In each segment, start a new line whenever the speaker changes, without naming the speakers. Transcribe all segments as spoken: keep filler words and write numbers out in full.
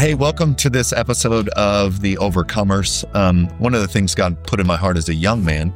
Hey, welcome to this episode of The Overcomers. Um, one of the things God put in my heart as a young man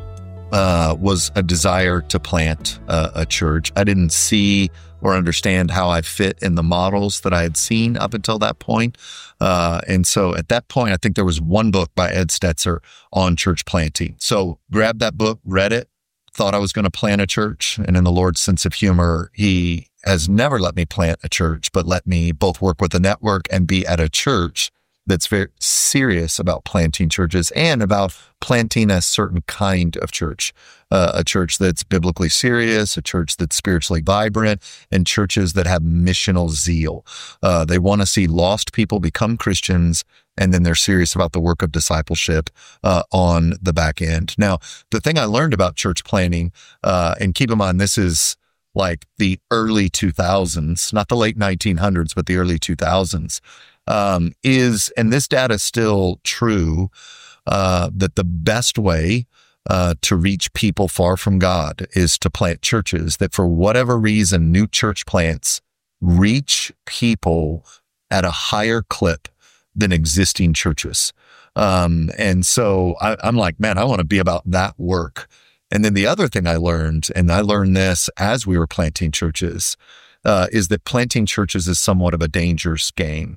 uh, was a desire to plant uh, a church. I didn't see or understand how I fit in the models that I had seen up until that point. Uh, and so at that point, I think there was one book by Ed Stetzer on church planting. So grabbed that book, read it, thought I was going to plant a church. And in the Lord's sense of humor, he has never let me plant a church, but let me both work with a network and be at a church that's very serious about planting churches and about planting a certain kind of church, uh, a church that's biblically serious, a church that's spiritually vibrant, and churches that have missional zeal. Uh, they want to see lost people become Christians, and then they're serious about the work of discipleship uh, on the back end. Now, the thing I learned about church planting, uh, and keep in mind, this is like the early two thousands, not the late nineteen hundreds, but the early two thousands, um, is, and this data is still true, uh, that the best way uh, to reach people far from God is to plant churches, that for whatever reason, new church plants reach people at a higher clip than existing churches. Um, and so I, I'm like, man, I want to be about that work. And then the other thing I learned, and I learned this as we were planting churches, uh, is that planting churches is somewhat of a dangerous game.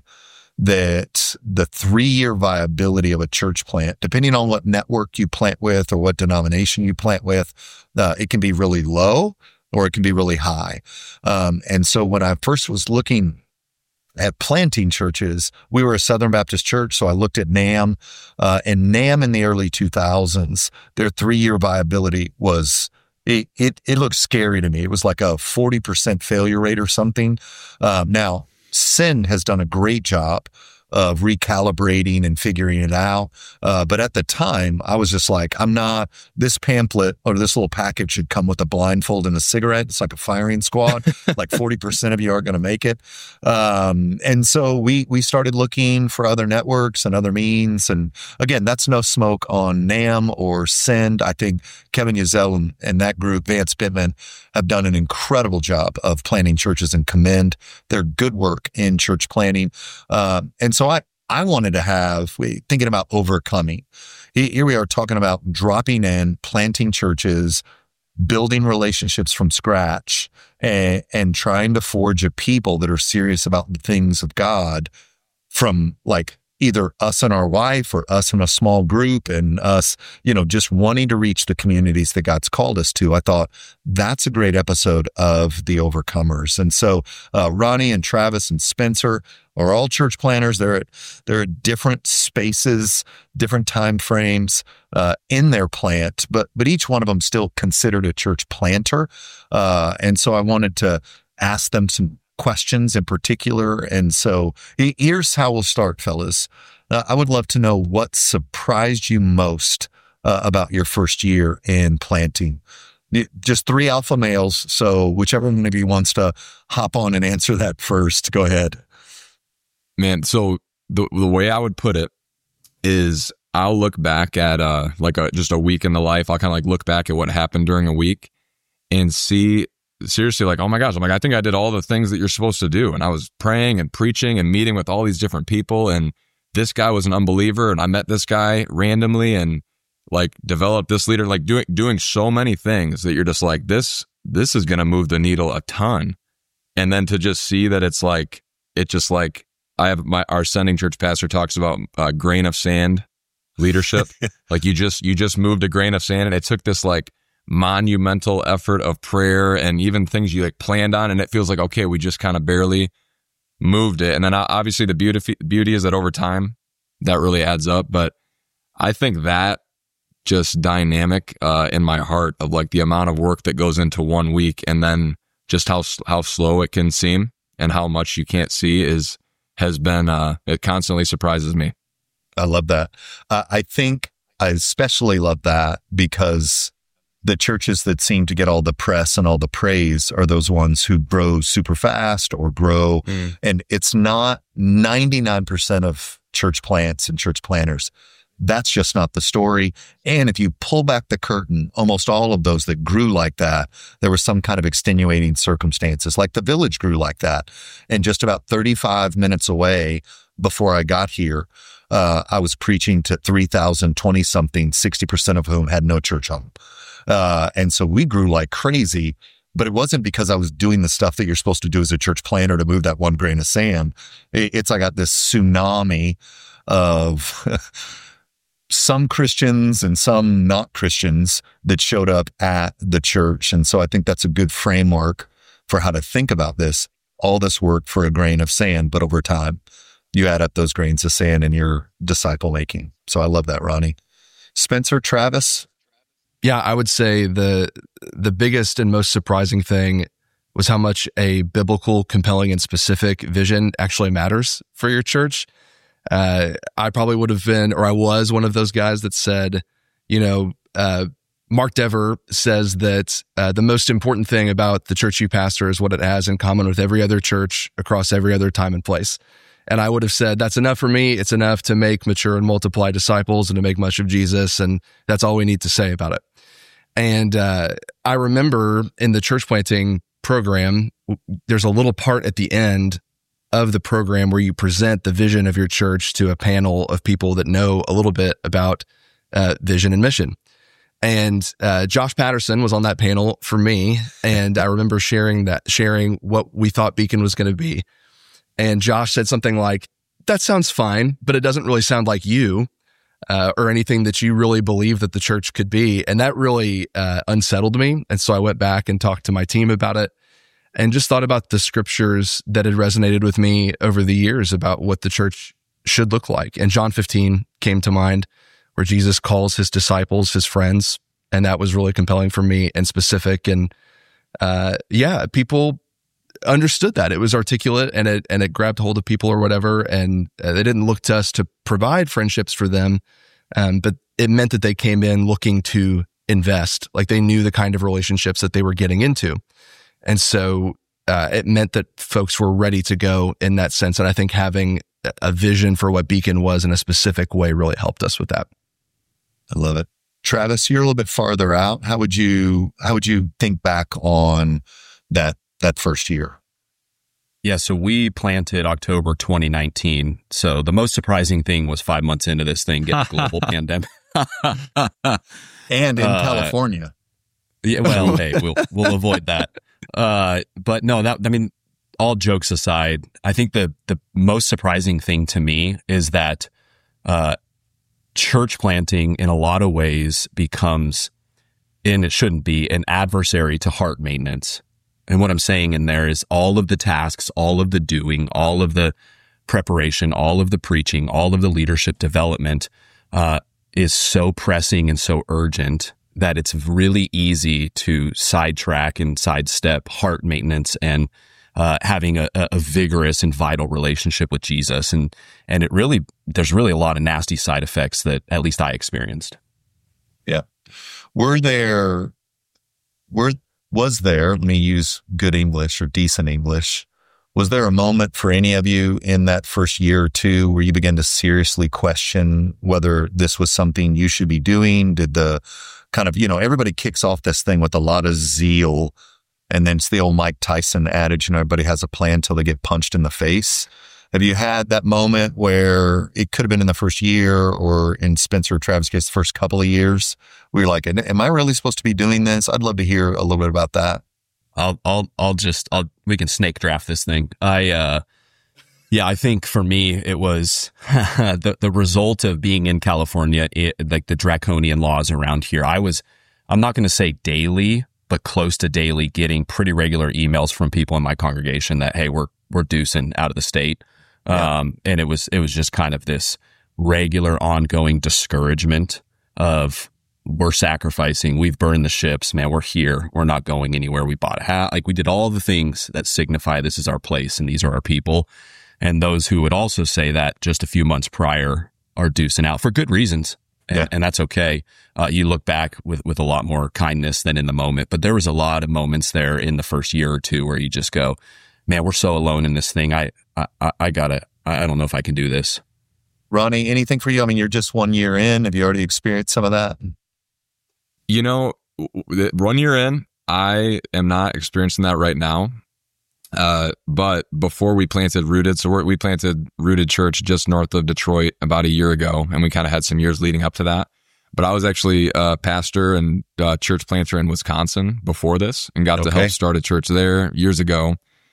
That the three-year viability of a church plant, depending on what network you plant with or what denomination you plant with, uh, it can be really low or it can be really high. Um, and so when I first was looking at planting churches, we were a Southern Baptist church, so I looked at NAM, uh, and NAM in the early two thousands, their three-year viability was, it, it, it looked scary to me. It was like a forty percent failure rate or something. Um, now, Send has done a great job of recalibrating and figuring it out. Uh, but at the time, I was just like, I'm not, this pamphlet or this little package should come with a blindfold and a cigarette. It's like a firing squad. Like forty percent of you are going to make it. Um, and so we, we started looking for other networks and other means. And again, that's no smoke on NAM or Send. I think Kevin Yazell and, and that group, Vance Bittman, have done an incredible job of planting churches and commend their good work in church planting. Uh, and so I, I wanted to have, we thinking about overcoming. Here we are talking about dropping in, planting churches, building relationships from scratch, and, and trying to forge a people that are serious about the things of God from like either us and our wife or us in a small group and us, you know, just wanting to reach the communities that God's called us to. I thought that's a great episode of The Overcomers. And so uh, Ronnie and Travis and Spencer are all church planners. They're at, they're at different spaces, different time frames uh, in their plant, but but each one of them still considered a church planter. Uh, and so I wanted to ask them some questions in particular. And so here's how we'll start, fellas. Uh, I would love to know what surprised you most uh, about your first year in planting. Just three alpha males. So whichever one of you wants to hop on and answer that first, go ahead.
Man, so the the way I would put it is I'll look back at uh like a, just a week in the life. I'll kind of like look back at what happened during a week and see seriously like, oh my gosh, I'm like, I think I did all the things that you're supposed to do. And I was praying and preaching and meeting with all these different people. And this guy was an unbeliever. And I met this guy randomly and like developed this leader, like doing, doing so many things that you're just like, this, this is going to move the needle a ton. And then to just see that it's like, it just like, I have my, our sending church pastor talks about a grain of sand leadership. Like you just, you just moved a grain of sand and it took this like monumental effort of prayer and even things you like planned on. And it feels like, okay, we just kind of barely moved it. And then obviously the beauty, beauty is that over time that really adds up. But I think that just dynamic uh, in my heart of like the amount of work that goes into one week and then just how, how slow it can seem and how much you can't see is, has been, uh, it constantly surprises me.
I love that. Uh, I think I especially love that because the churches that seem to get all the press and all the praise are those ones who grow super fast or grow. Mm. And it's not ninety-nine percent of church plants and church planners. That's just not the story. And if you pull back the curtain, almost all of those that grew like that, there was some kind of extenuating circumstances, like the Village grew like that. And just about thirty-five minutes away before I got here, uh, I was preaching to three thousand twenty something, sixty percent of whom had no church home. Uh, and so we grew like crazy, but it wasn't because I was doing the stuff that you're supposed to do as a church planter to move that one grain of sand. It's, I got this tsunami of some Christians and some not Christians that showed up at the church. And so I think that's a good framework for how to think about this. All this work for a grain of sand, but over time, you add up those grains of sand in your disciple making. So I love that, Ronnie. Spencer, Travis?
Yeah, I would say the the biggest and most surprising thing was how much a biblical, compelling, and specific vision actually matters for your church. Uh, I probably would have been, or I was one of those guys that said, you know, uh, Mark Dever says that uh, the most important thing about the church you pastor is what it has in common with every other church across every other time and place. And I would have said, that's enough for me. It's enough to make, mature, and multiply disciples and to make much of Jesus. And that's all we need to say about it. And uh, I remember in the church planting program, there's a little part at the end of the program where you present the vision of your church to a panel of people that know a little bit about uh, vision and mission. And uh, Josh Patterson was on that panel for me. And I remember sharing that, sharing what we thought Beacon was going to be. And Josh said something like, that sounds fine, but it doesn't really sound like you uh, or anything that you really believe that the church could be. And that really uh, unsettled me. And so I went back and talked to my team about it and just thought about the scriptures that had resonated with me over the years about what the church should look like. And John fifteen came to mind, where Jesus calls his disciples his friends. And that was really compelling for me and specific. And uh, yeah, people understood that. It was articulate and it and it grabbed hold of people or whatever. And uh, they didn't look to us to provide friendships for them. Um, but it meant that they came in looking to invest, like they knew the kind of relationships that they were getting into. And so uh, it meant that folks were ready to go in that sense. And I think having a vision for what Beacon was in a specific way really helped us with that.
I love it. Travis, you're a little bit farther out. How would you, how would you think back on that, that first year?
Yeah. So we planted October twenty nineteen. So the most surprising thing was five months into this thing, get the global pandemic.
And in
uh,
California.
Yeah. Well, hey, we'll, we'll avoid that. Uh, but no, that, I mean, all jokes aside, I think the, the most surprising thing to me is that, uh, church planting in a lot of ways becomes, and it shouldn't be, an adversary to heart maintenance. And what I'm saying in there is all of the tasks, all of the doing, all of the preparation, all of the preaching, all of the leadership development, uh, is so pressing and so urgent that it's really easy to sidetrack and sidestep heart maintenance and uh, having a, a vigorous and vital relationship with Jesus. And, and it really, there's really a lot of nasty side effects that at least I experienced.
Yeah. Were there, were, was there, let me use good English or decent English, was there a moment for any of you in that first year or two where you began to seriously question whether this was something you should be doing? Did the kind of, you know, everybody kicks off this thing with a lot of zeal, and then it's the old Mike Tyson adage, you know, everybody has a plan till they get punched in the face. Have you had that moment where it could have been in the first year, or in Spencer or Travis' case, the first couple of years, where you're like, am I really supposed to be doing this? I'd love to hear a little bit about that.
I'll, I'll, I'll just, I'll, we can snake draft this thing. I, uh, yeah, I think for me, it was the, the result of being in California, it, like the draconian laws around here. I was, I'm not going to say daily, but close to daily, getting pretty regular emails from people in my congregation that, hey, we're, we're deucing out of the state. Yeah. Um, and it was, it was just kind of this regular ongoing discouragement of, we're sacrificing, we've burned the ships, man, we're here, we're not going anywhere. We bought a house, like we did all the things that signify this is our place and these are our people. And those who would also say that just a few months prior are deucing out for good reasons. And, yeah. and that's okay. Uh, you look back with, with a lot more kindness than in the moment, but there was a lot of moments there in the first year or two where you just go, man, we're so alone in this thing. I, I, I gotta, I don't know if I can do this.
Ronnie, anything for you? I mean, you're just one year in. Have you already experienced some of that?
You know, one year in, I am not experiencing that right now. Uh, but before we planted Rooted, so we're, we planted Rooted Church just north of Detroit about a year ago, and we kind of had some years leading up to that. But I was actually a pastor and uh, church planter in Wisconsin before this, and got
Okay.
to help start a church there years ago.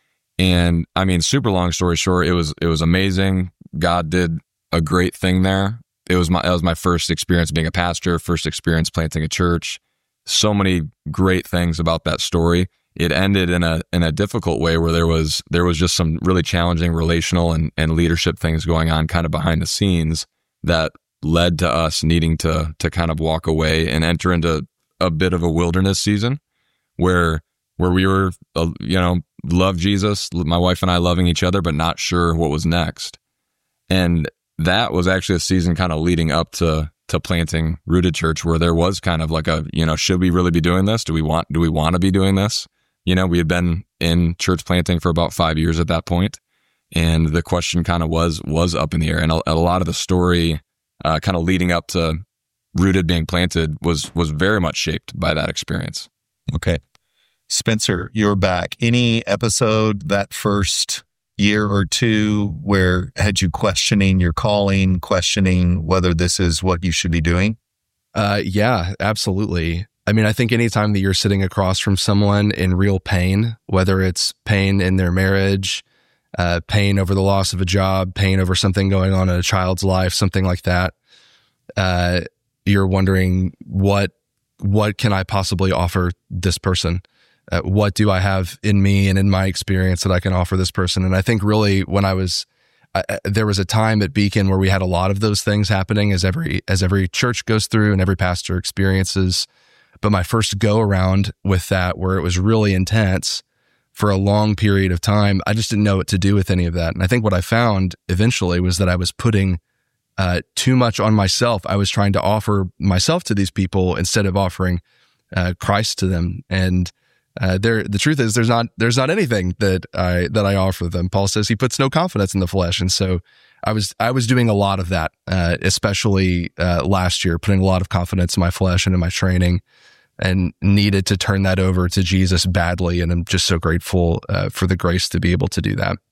And I mean, super long story short, it was it was amazing. God did a great thing there. It was my that was my first experience being a pastor, first experience planting a church. So many great things about that story. It ended in a in a difficult way where there was there was just some really challenging relational and, and leadership things going on kind of behind the scenes that led to us needing to to kind of walk away and enter into a bit of a wilderness season where where we were uh, you know love Jesus, my wife and I loving each other, but not sure what was next. And that was actually a season kind of leading up to to planting Rooted Church, where there was kind of like a, you know, should we really be doing this? Do we want do we want to be doing this? You know, we had been in church planting for about five years at that point, and the question kind of was was up in the air. And a, a lot of the story, uh, kind of leading up to Rooted being planted, was was very much shaped by that experience.
Okay. Spencer, you're back. Any episode that first year or two where had you questioning your calling, questioning whether this is what you should be doing?
Uh, yeah, absolutely. I mean, I think anytime that you're sitting across from someone in real pain, whether it's pain in their marriage, uh, pain over the loss of a job, pain over something going on in a child's life, something like that, uh, you're wondering what what can I possibly offer this person? Uh, what do I have in me and in my experience that I can offer this person? And I think really when I was I, there was a time at Beacon where we had a lot of those things happening, as every as every church goes through and every pastor experiences. But my first go around with that, where it was really intense for a long period of time, I just didn't know what to do with any of that. And I think what I found eventually was that I was putting uh, too much on myself. I was trying to offer myself to these people instead of offering uh, Christ to them. And uh, there, the truth is, there's not there's not anything that I that I offer them. Paul says he puts no confidence in the flesh, and so I was I was doing a lot of that, uh, especially uh, last year, putting a lot of confidence in my flesh and in my training, and needed to turn that over to Jesus badly. And I'm just so grateful uh, for the grace to be able to do that.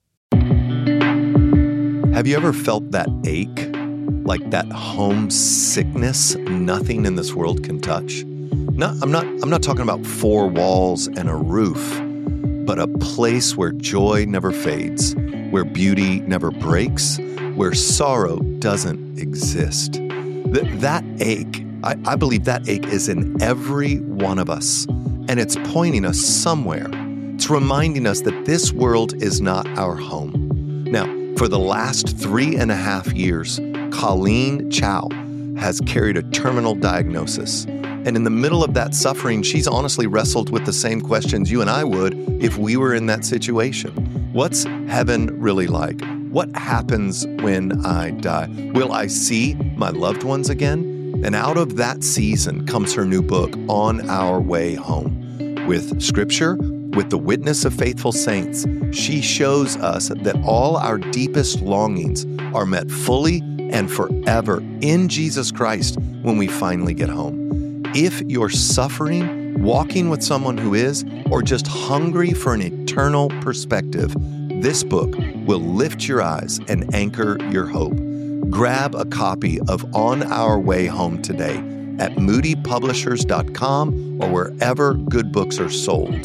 Have you ever felt that ache, like that homesickness nothing in this world can touch? Not, I'm not I'm not talking about four walls and a roof, but a place where joy never fades, where beauty never breaks, where sorrow doesn't exist. Th- that ache, I, I believe that ache is in every one of us, and it's pointing us somewhere. It's reminding us that this world is not our home. Now, for the last three and a half years, Colleen Chow has carried a terminal diagnosis. And in the middle of that suffering, she's honestly wrestled with the same questions you and I would if we were in that situation. What's heaven really like? What happens when I die? Will I see my loved ones again? And out of that season comes her new book, On Our Way Home. With scripture, with the witness of faithful saints, she shows us that all our deepest longings are met fully and forever in Jesus Christ when we finally get home. If you're suffering, walking with someone who is, or just hungry for an eternal perspective, this book will lift your eyes and anchor your hope. Grab a copy of On Our Way Home today at moody publishers dot com or wherever good books are sold.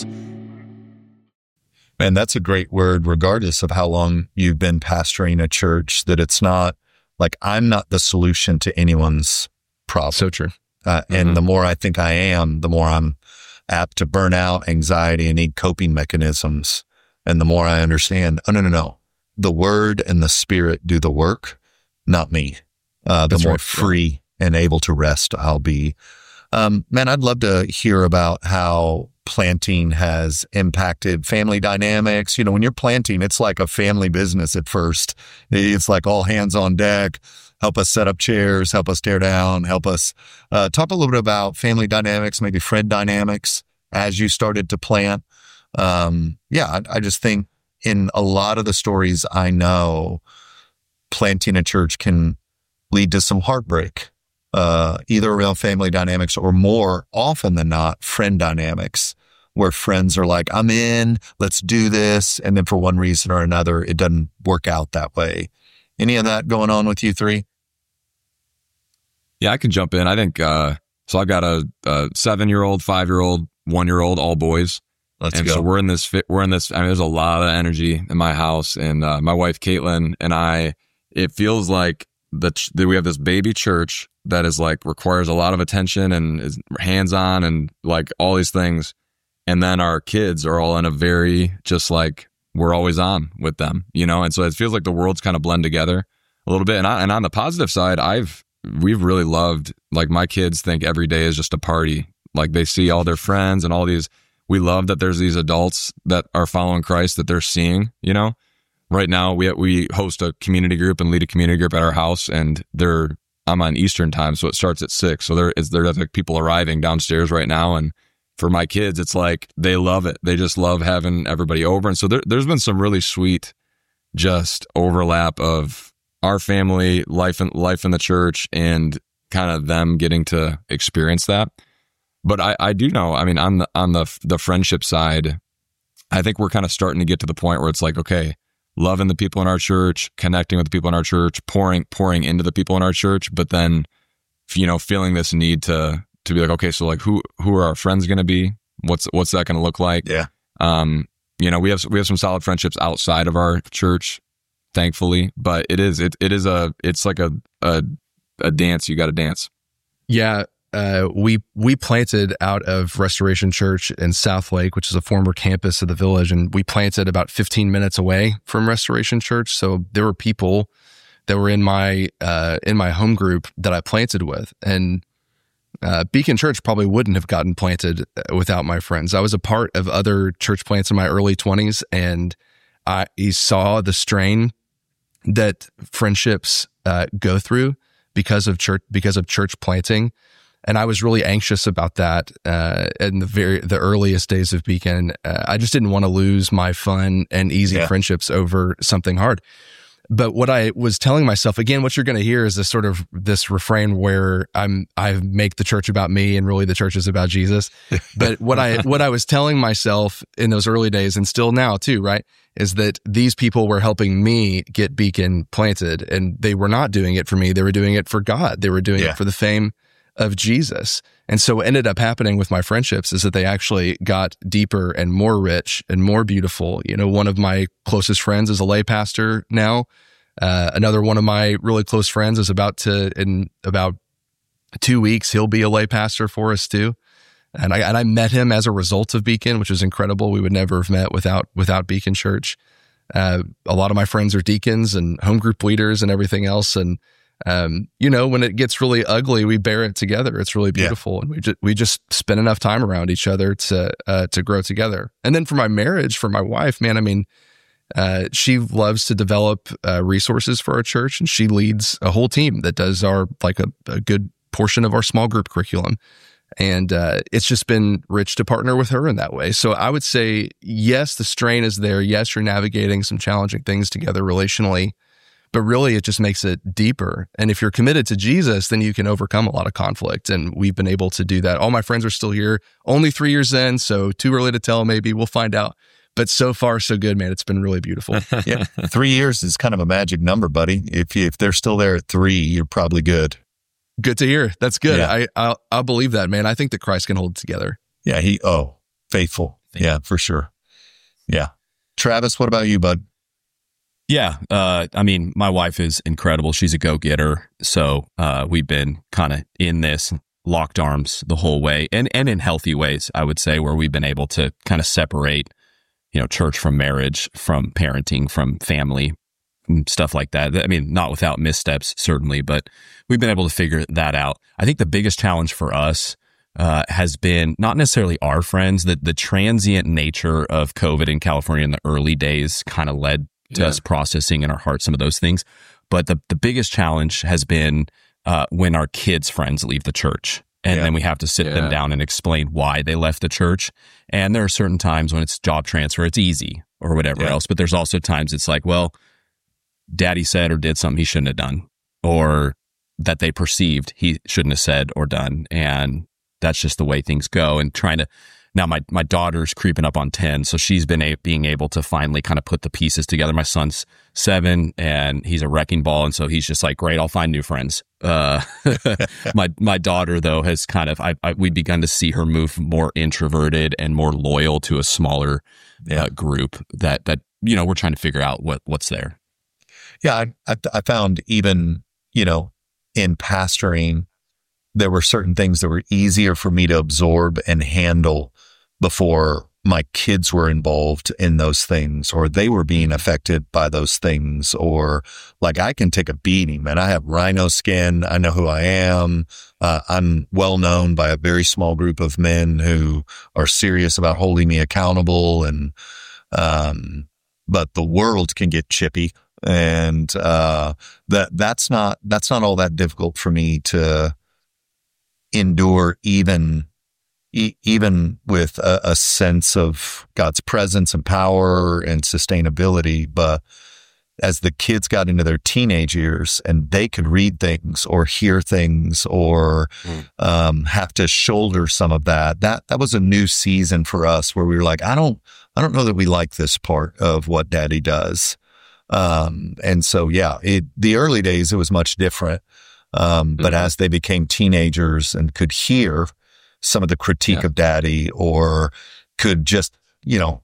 And that's a great word, regardless of how long you've been pastoring a church, that it's not like I'm not the solution to anyone's problem.
So true.
Uh, and mm-hmm. the more I think I am, the more I'm apt to burn out, anxiety, and need coping mechanisms. And the more I understand, oh, no, no, no. The Word and the Spirit do the work, not me. Uh, the
That's
more
right.
free and able to rest I'll be. Um, man, I'd love to hear about how planting has impacted family dynamics. You know, when you're planting, it's like a family business at first. It's like all hands on deck. Help us set up chairs, help us tear down, help us uh, talk a little bit about family dynamics, maybe friend dynamics as you started to plant. Um, yeah, I, I just think in a lot of the stories I know, planting a church can lead to some heartbreak, uh, either around family dynamics or more often than not, friend dynamics. where friends are like, I'm in, let's do this. And then for one reason or another, it doesn't work out that way. Any of that going on with you three?
Yeah, I can jump in. I think, uh, so I've got a, a seven-year-old, five-year-old, one-year-old, all boys.
Let's
and
go.
so we're in this, we're in this, I mean, there's a lot of energy in my house, and uh, my wife, Caitlin, and I, it feels like the, that we have this baby church that is like, requires a lot of attention and is hands-on and like all these things. And then our kids are all in a very, just like, we're always on with them, you know? And so it feels like the world's kind of blend together a little bit. And I, and on the positive side, I've, we've really loved, like my kids think every day is just a party. Like they see all their friends and all these, we love that there's these adults that are following Christ that they're seeing, you know? Right now we we host a community group and lead a community group at our house, and they're, I'm on Eastern time, so it starts at six. So there is, there's like people arriving downstairs right now. And for my kids, it's like, they love it. They just love having everybody over. And so there, there's been some really sweet just overlap of our family life and life in the church and kind of them getting to experience that. But I, I do know, I mean, on the, on the, the friendship side, I think we're kind of starting to get to the point where it's like, okay, loving the people in our church, connecting with the people in our church, pouring, pouring into the people in our church, but then, you know, feeling this need to, to be like, okay, so like who, who are our friends going to be? What's, what's that going to look like?
Yeah.
Um, you know, we have, we have some solid friendships outside of our church, thankfully, but it is, it, it is a, it's like a, a, a dance. You got to dance.
Yeah. Uh, we we planted out of Restoration Church in South Lake, which is a former campus of the Village, and we planted about fifteen minutes away from Restoration Church. So there were people that were in my uh, in my home group that I planted with, and uh, Beacon Church probably wouldn't have gotten planted without my friends. I was a part of other church plants in my early twenties, and I saw the strain that friendships uh, go through because of church because of church planting. And I was really anxious about that uh, in the very the earliest days of Beacon. Uh, I just didn't want to lose my fun and easy
Yeah.
friendships over something hard. But what I was telling myself, again, what you're going to hear is this sort of this refrain where I'm I make the church about me and really the church is about Jesus. But what I what I was telling myself in those early days, and still now too, right, is that these people were helping me get Beacon planted, and they were not doing it for me. They were doing it for God. They were doing
Yeah.
it for the fame of Jesus. And so what ended up happening with my friendships is that they actually got deeper and more rich and more beautiful. You know, one of my closest friends is a lay pastor now. Uh, another one of my really close friends is about to, in about two weeks, he'll be a lay pastor for us too. And I, and I met him as a result of Beacon, which was incredible. We would never have met without, without Beacon Church. Uh, a lot of my friends are deacons and home group leaders and everything else. And Um, you know, when it gets really ugly, we bear it together. It's really beautiful. Yeah. And we just, we just spend enough time around each other to, uh, to grow together. And then for my marriage, for my wife, man, I mean, uh, she loves to develop, uh, resources for our church, and she leads a whole team that does our, like a, a good portion of our small group curriculum. And, uh, it's just been rich to partner with her in that way. So I would say, yes, the strain is there. Yes, you're navigating some challenging things together relationally. But really, it just makes it deeper. And if you're committed to Jesus, then you can overcome a lot of conflict. And we've been able to do that. All my friends are still here, only three years in, so too early to tell, maybe. We'll find out. But so far, so good, man. It's been really beautiful.
Yeah. Three years is kind of a magic number, buddy. If you, if they're still there at three, you're probably good.
Good to hear. That's good.
Yeah.
I, I'll, I'll believe that, man. I think that Christ can hold it together.
Yeah. He, oh, faithful. Yeah, for sure. Yeah. Travis, what about you, bud?
Yeah. Uh, I mean, my wife is incredible. She's a go-getter. So uh, we've been kind of in this locked arms the whole way, and, and in healthy ways, I would say, where we've been able to kind of separate, you know, church from marriage, from parenting, from family, and stuff like that. I mean, not without missteps, certainly, but we've been able to figure that out. I think the biggest challenge for us uh, has been not necessarily our friends, that the transient nature of COVID in California in the early days kind of led to yeah. us processing in our heart some of those things. But the, the biggest challenge has been uh, when our kids' friends leave the church. And yeah. then we have to sit yeah. them down and explain why they left the church. And there are certain times when it's job transfer, it's easy or whatever yeah. else. But there's also times it's like, well, daddy said or did something he shouldn't have done, or that they perceived he shouldn't have said or done. And that's just the way things go. And trying to now my, my daughter's creeping up on ten. So she's been a, being able to finally kind of put the pieces together. My son's seven and he's a wrecking ball. And so he's just like, great, I'll find new friends. Uh, my, my daughter though has kind of, I, I, we've begun to see her move more introverted and more loyal to a smaller
Yeah.
uh, group that, that, you know, we're trying to figure out what, what's there.
Yeah, I, I, I found even, you know, in pastoring, there were certain things that were easier for me to absorb and handle before my kids were involved in those things, or they were being affected by those things, or like I can take a beating, man. I have rhino skin. I know who I am. Uh, I'm well known by a very small group of men who are serious about holding me accountable. And, um, but the world can get chippy. And, uh, that, that's not, that's not all that difficult for me to endure, even, e- even with a, a sense of God's presence and power and sustainability. But as the kids got into their teenage years and they could read things or hear things or, mm. um, have to shoulder some of that, that, that was a new season for us where we were like, I don't, I don't know that we like this part of what Daddy does. Um, and so, yeah, it, the early days, it was much different. Um, but mm-hmm. as they became teenagers and could hear some of the critique yeah. of Daddy, or could just, you know,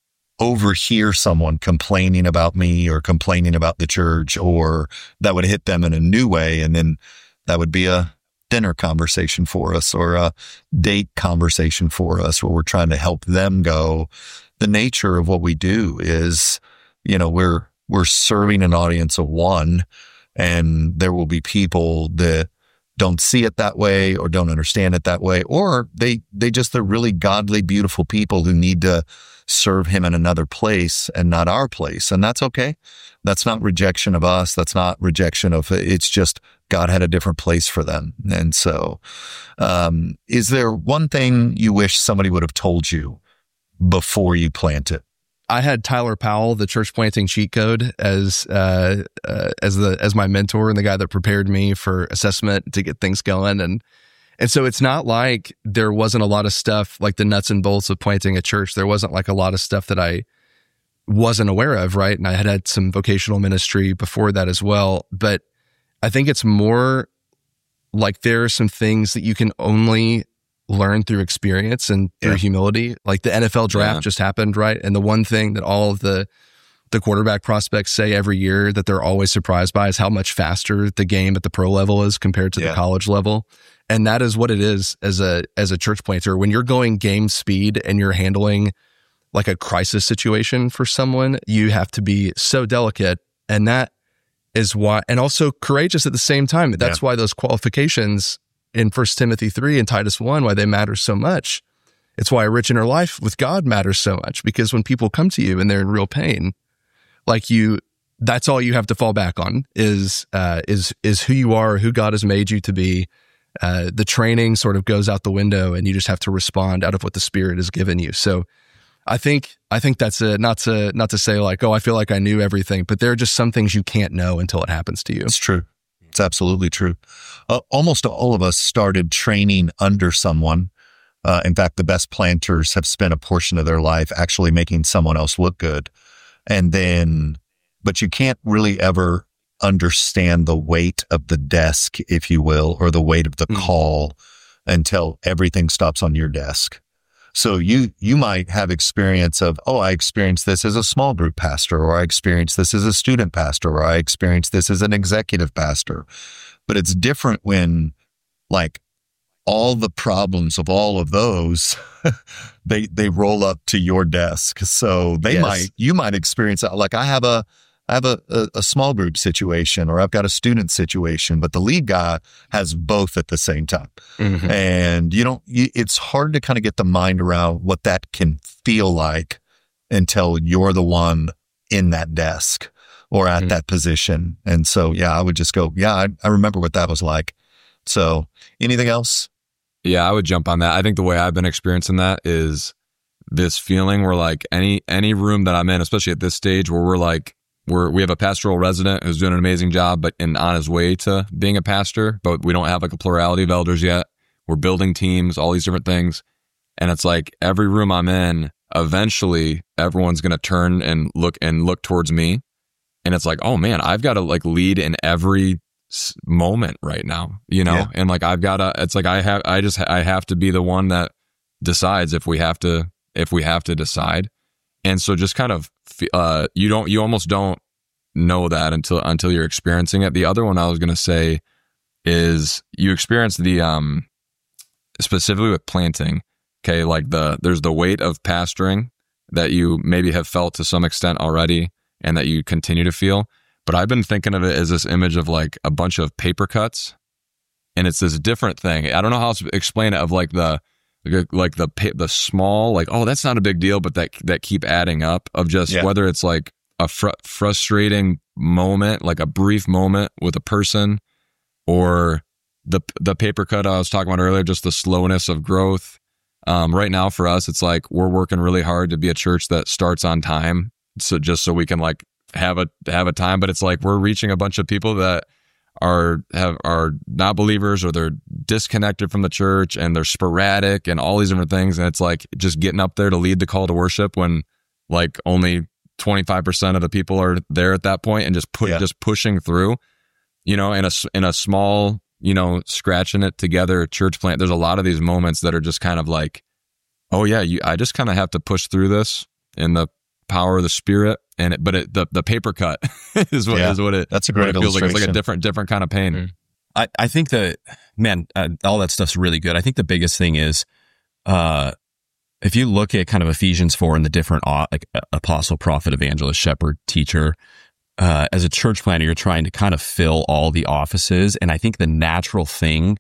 overhear someone complaining about me or complaining about the church, or that would hit them in a new way. And then that would be a dinner conversation for us, or a date conversation for us, where we're trying to help them go. The nature of what we do is, you know, we're, we're serving an audience of one, and there will be people that don't see it that way or don't understand it that way, or they, they just, they're really godly, beautiful people who need to serve him in another place and not our place. And that's okay. That's not rejection of us. That's not rejection of, it's just God had a different place for them. And so, um, is there one thing you wish somebody would have told you before you planted?
I had Tyler Powell, the church planting cheat code, as uh, uh, as the as my mentor and the guy that prepared me for assessment to get things going. And and so it's not like there wasn't a lot of stuff like the nuts and bolts of planting a church. There wasn't like a lot of stuff that I wasn't aware of, right? And I had had some vocational ministry before that as well. But I think it's more like there are some things that you can only learn through experience and through yeah. humility. Like the N F L draft yeah. just happened, right? And the one thing that all of the the quarterback prospects say every year that they're always surprised by is how much faster the game at the pro level is compared to yeah. the college level. And that is what it is as a as a church planter. When you're going game speed and you're handling like a crisis situation for someone, you have to be so delicate. And that is why, and also courageous at the same time. That's yeah. why those qualifications in First Timothy three and Titus one, why they matter so much. It's why a rich inner life with God matters so much, because when people come to you and they're in real pain, like you, that's all you have to fall back on is, uh, is, is who you are, who God has made you to be. Uh, the training sort of goes out the window and you just have to respond out of what the Spirit has given you. So I think, I think that's a, not to, not to say like, oh, I feel like I knew everything, but there are just some things you can't know until it happens to you.
It's true. It's absolutely true. Uh, almost all of us started training under someone. Uh, in fact, the best planters have spent a portion of their life actually making someone else look good. And then, but you can't really ever understand the weight of the desk, if you will, or the weight of the mm. call until everything stops on your desk. So you, you might have experience of, oh, I experienced this as a small group pastor, or I experienced this as a student pastor, or I experienced this as an executive pastor. But it's different when like all the problems of all of those, they, they roll up to your desk. So they yes. might, you might experience that. Like I have a, I have a, a, a small group situation, or I've got a student situation, but the lead guy has both at the same time. Mm-hmm. And you don't, you, it's hard to kind of get the mind around what that can feel like until you're the one in that desk or at mm-hmm. that position. And so, yeah, I would just go, yeah, I, I remember what that was like. So anything else?
Yeah, I would jump on that. I think the way I've been experiencing that is this feeling where like any, any room that I'm in, especially at this stage where we're like, We're, we have a pastoral resident who's doing an amazing job, but in on his way to being a pastor, but we don't have like a plurality of elders yet. We're building teams, all these different things. And it's like every room I'm in, eventually everyone's going to turn and look and look towards me. And it's like, oh man, I've got to like lead in every s- moment right now, you know?
Yeah.
And like, I've got to, it's like, I have, I just, I have to be the one that decides if we have to, if we have to decide. And so just kind of, uh, you don't, you almost don't know that until, until you're experiencing it. The other one I was going to say is you experience the, um, specifically with planting. Okay. Like the, there's the weight of pastoring that you maybe have felt to some extent already and that you continue to feel. But I've been thinking of it as this image of like a bunch of paper cuts, and it's this different thing. I don't know how to explain it, of like the, like the, the small, like, oh, that's not a big deal, but that, that keep adding up, of just
Yeah.
whether it's like a fr- frustrating moment, like a brief moment with a person, or the, the paper cut I was talking about earlier, just the slowness of growth. Um, right now for us, it's like we're working really hard to be a church that starts on time. So just so we can like have a, have a time, but it's like we're reaching a bunch of people that are, have, are not believers, or they're disconnected from the church and they're sporadic and all these different things. And it's like just getting up there to lead the call to worship when like only twenty-five percent of the people are there at that point, and just put,
Yeah.
just pushing through, you know, in a, in a small, you know, scratching it together church plant. There's a lot of these moments that are just kind of like, oh yeah, you, I just kind of have to push through this in the power of the Spirit. And it, but it, the, the paper cut is what,
Yeah.
is what it,
That's a
what
great
it feels like. It's like a
illustration.
different, different kind of pain.
Mm. I, I think that, man, uh, all that stuff's really good. I think the biggest thing is, uh, if you look at kind of Ephesians four and the different, uh, like uh, apostle, prophet, evangelist, shepherd, teacher, uh, as a church planner, you're trying to kind of fill all the offices. And I think the natural thing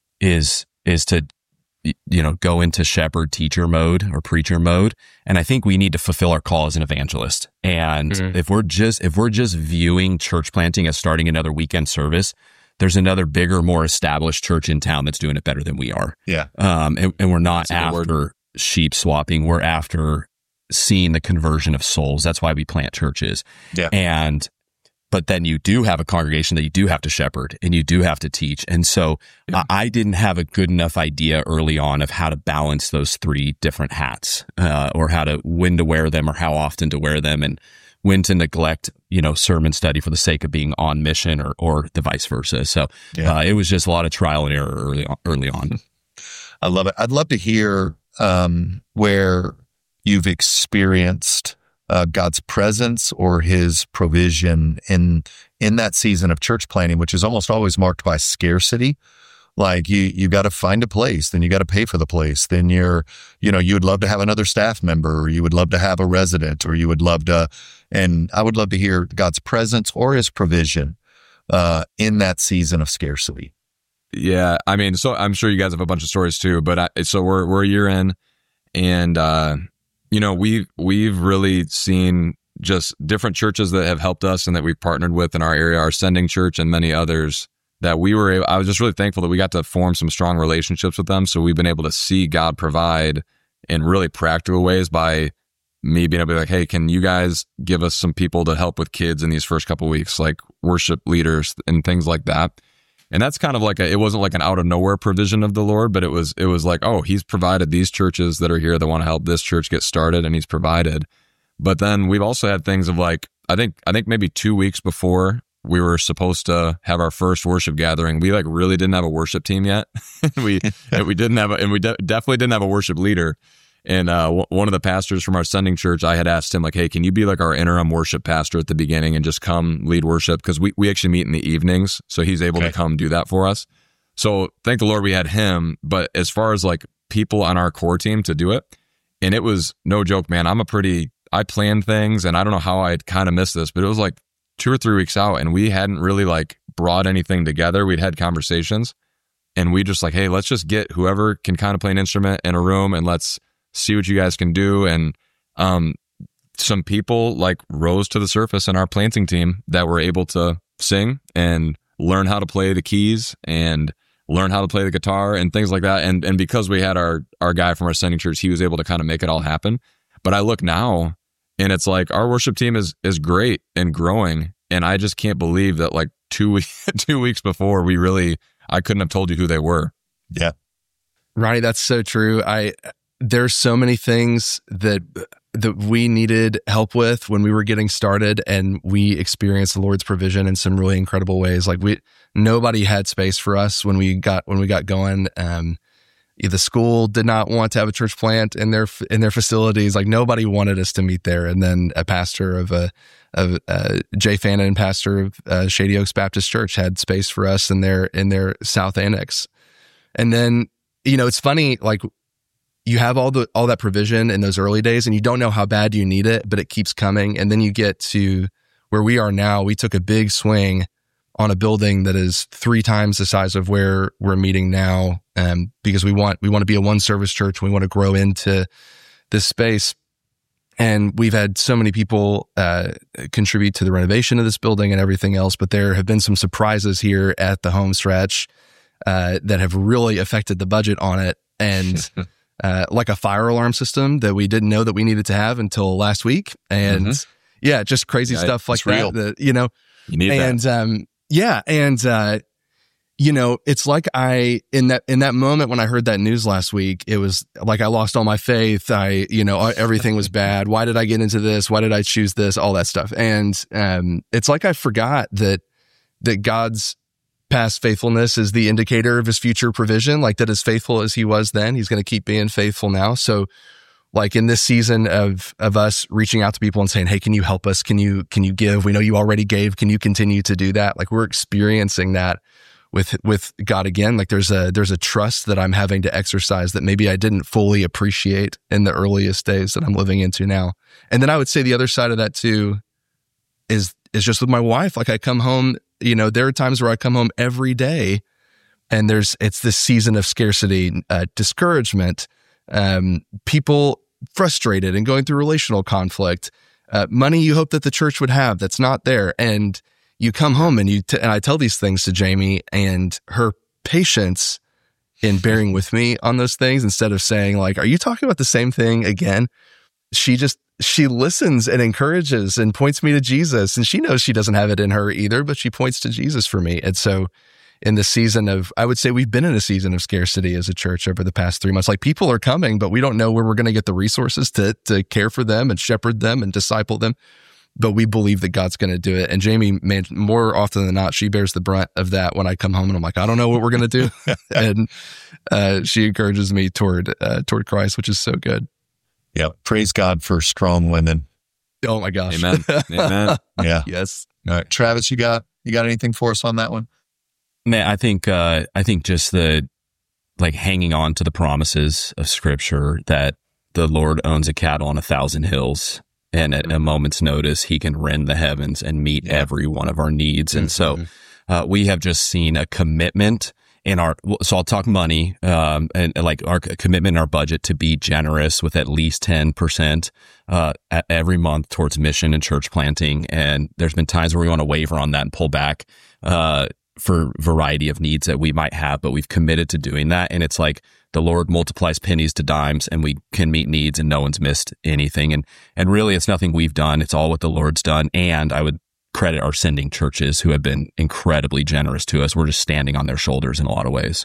is, is to, you know, go into shepherd, teacher mode or preacher mode. And I think we need to fulfill our call as an evangelist. And
Mhm.
if we're just, if we're just viewing church planting as starting another weekend service, there's another bigger, more established church in town that's doing it better than we are.
Yeah.
Um, and, and we're not
That's a good word.
after sheep swapping. We're after seeing the conversion of souls. That's why we plant churches.
Yeah.
And, but then you do have a congregation that you do have to shepherd and you do have to teach. And so I, I didn't have a good enough idea early on of how to balance those three different hats, uh, or how to, when to wear them or how often to wear them, and when to neglect, you know, sermon study for the sake of being on mission, or, or the vice versa. So,
Yeah.
uh, it was just a lot of trial and error early on, early on.
I love it. I'd love to hear um, where you've experienced uh, God's presence or His provision in in that season of church planning, which is almost always marked by scarcity. Like you, you got to find a place, then you got to pay for the place. Then you're, you know, you would love to have another staff member, or you would love to have a resident, or you would love to, and I would love to hear God's presence or His provision uh, in that season of scarcity.
Yeah, I mean, so I'm sure you guys have a bunch of stories too, but I, so we're we're a year in, and uh, you know, we we've really seen just different churches that have helped us and that we've partnered with in our area, our Sending Church and many others, that we were able, I was just really thankful that we got to form some strong relationships with them. So we've been able to see God provide in really practical ways by me being able to be like, hey, can you guys give us some people to help with kids in these first couple of weeks, like worship leaders and things like that. And that's kind of like a, it wasn't like an out of nowhere provision of the Lord, but it was, it was like, oh, He's provided these churches that are here that want to help this church get started, and He's provided. But then we've also had things of like, I think, I think maybe two weeks before we were supposed to have our first worship gathering, we like really didn't have a worship team yet. we, and we didn't have a, and we de- definitely didn't have a worship leader. And uh, w- one of the pastors from our Sending Church, I had asked him like, hey, can you be like our interim worship pastor at the beginning and just come lead worship? Because we, we actually meet in the evenings. So he's able
Okay.
to come do that for us. So thank the Lord we had him. But as far as like people on our core team to do it, and it was no joke, man, I'm a pretty, I plan things, and I don't know how I'd kind of missed this, but it was like two or three weeks out, and we hadn't really like brought anything together. We'd had conversations, and we just like, hey, let's just get whoever can kind of play an instrument in a room, and let's see what you guys can do. And um, some people like rose to the surface in our planting team that were able to sing and learn how to play the keys and learn how to play the guitar and things like that. And and because we had our our guy from our Sending Church, he was able to kind of make it all happen. But I look now, and it's like our worship team is is great and growing, and I just can't believe that like two weeks two weeks before we really I couldn't have told you who they were.
Yeah.
Ronnie, that's so true. I there's so many things that that we needed help with when we were getting started, and we experienced the Lord's provision in some really incredible ways. Like we, nobody had space for us when we got when we got going. Um, the school did not want to have a church plant in their in their facilities. Like nobody wanted us to meet there. And then a pastor of a of uh, Jay Fannin, pastor of uh, Shady Oaks Baptist Church, had space for us in their in their South Annex. And then, you know, it's funny, like you have all the all that provision in those early days, and you don't know how bad you need it, but it keeps coming. And then you get to where we are now. We took a big swing on a building that is three times the size of where we're meeting now, um, because we want we want to be a one service church. We want to grow into this space, and we've had so many people uh, contribute to the renovation of this building and everything else. But there have been some surprises here at the home stretch uh, that have really affected the budget on it, and uh, like a fire alarm system that we didn't know that we needed to have until last week, and mm-hmm. yeah, just crazy yeah, stuff like that,
real.
that. You know,
you need
and
that.
um. Yeah. And, uh, you know, it's like I, in that, in that moment when I heard that news last week, it was like I lost all my faith. I, you know, everything was bad. Why did I get into this? Why did I choose this? All that stuff. And, um, it's like I forgot that, that God's past faithfulness is the indicator of his future provision. Like that as faithful as he was then, he's going to keep being faithful now. So, like in this season of of us reaching out to people and saying, hey, can you help us? Can you can you give? We know you already gave. Can you continue to do that? Like we're experiencing that with with God again. Like there's a there's a trust that I'm having to exercise that maybe I didn't fully appreciate in the earliest days that I'm living into now. And then I would say the other side of that too is is just with my wife. Like I come home, you know, there are times where I come home every day and there's it's this season of scarcity, uh, discouragement, um, people frustrated and going through relational conflict, uh, money you hope that the church would have that's not there. And you come home and you, t- and I tell these things to Jamie, and her patience in bearing with me on those things, instead of saying like, are you talking about the same thing again? She just, she listens and encourages and points me to Jesus. And she knows she doesn't have it in her either, but she points to Jesus for me. And so in the season of, I would say we've been in a season of scarcity as a church over the past three months. Like people are coming, but we don't know where we're going to get the resources to to care for them and shepherd them and disciple them. But we believe that God's going to do it. And Jamie, man, more often than not, she bears the brunt of that when I come home and I'm like, I don't know what we're going to do. and uh, she encourages me toward uh, toward Christ, which is so good.
Yeah. Praise God for strong women.
Oh my gosh.
Amen. Amen.
Yeah.
Yes.
All right. Travis, you got you got anything for us on that one?
Man, I think uh, I think just the like hanging on to the promises of Scripture that the Lord owns a cattle on a thousand hills, and at a moment's notice, He can rend the heavens and meet yeah. every one of our needs. And mm-hmm. so uh, we have just seen a commitment in our. So I'll talk money um, and like our commitment in our budget to be generous with at least ten percent uh, every month towards mission and church planting. And there's been times where we want to waver on that and pull back. Uh, for variety of needs that we might have, but we've committed to doing that. And it's like the Lord multiplies pennies to dimes, and we can meet needs and no one's missed anything. And, and really it's nothing we've done. It's all what the Lord's done. And I would credit our sending churches who have been incredibly generous to us. We're just standing on their shoulders in a lot of ways.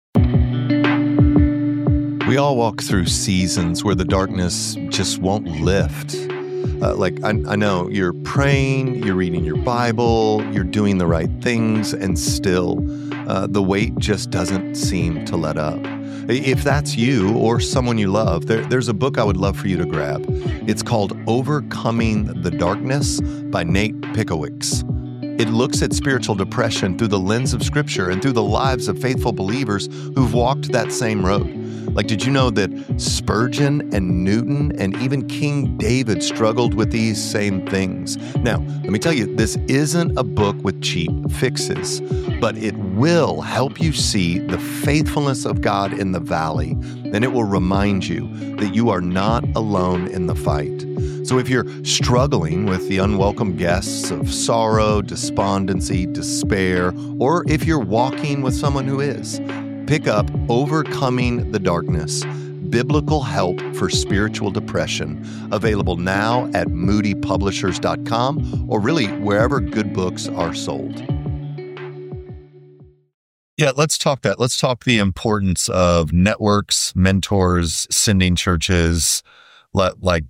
We all walk through seasons where the darkness just won't lift. Uh, like, I, I know you're praying, you're reading your Bible, you're doing the right things, and still uh, the weight just doesn't seem to let up. If that's you or someone you love, there, there's a book I would love for you to grab. It's called Overcoming the Darkness by Nate Pickowicz. It looks at spiritual depression through the lens of Scripture and through the lives of faithful believers who've walked that same road. Like, did you know that Spurgeon and Newton and even King David struggled with these same things? Now, let me tell you, this isn't a book with cheap fixes, but it will help you see the faithfulness of God in the valley, and it will remind you that you are not alone in the fight. So if you're struggling with the unwelcome guests of sorrow, despondency, despair, or if you're walking with someone who is, pick up Overcoming the Darkness, Biblical Help for Spiritual Depression, available now at moody publishers dot com or really wherever good books are sold.
Yeah, let's talk that. Let's talk the importance of networks, mentors, sending churches, like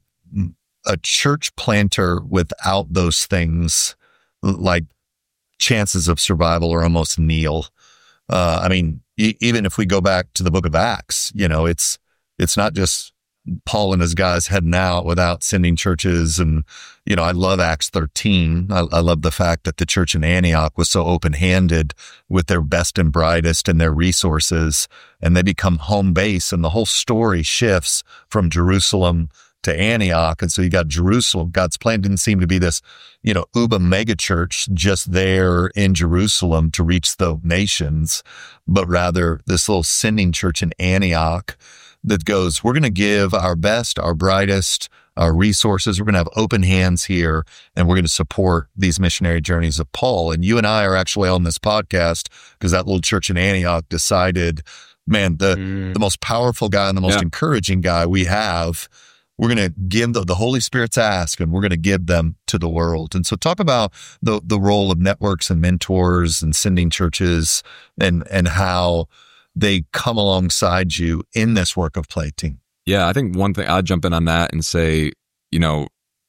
a church planter without those things, like chances of survival are almost nil. Uh, I mean, e- even if we go back to the book of Acts, you know, it's, it's not just Paul and his guys heading out without sending churches. And, you know, I love Acts thirteen. I, I love the fact that the church in Antioch was so open-handed with their best and brightest and their resources, and they become home base, and the whole story shifts from Jerusalem to Antioch. And so you got Jerusalem. God's plan didn't seem to be this, you know, uber mega church just there in Jerusalem to reach the nations, but rather this little sending church in Antioch that goes, we're going to give our best, our brightest, our resources. We're going to have open hands here, and we're going to support these missionary journeys of Paul. And you and I are actually on this podcast because that little church in Antioch decided, man, the, mm. the most powerful guy and the most yeah. encouraging guy we have, we're going to give the, the Holy Spirit's ask, and we're going to give them to the world. And so talk about the, the role of networks and mentors and sending churches, and, and how they come alongside you in this work of planting.
Yeah, I think one thing, I'd jump in on that and say, you know,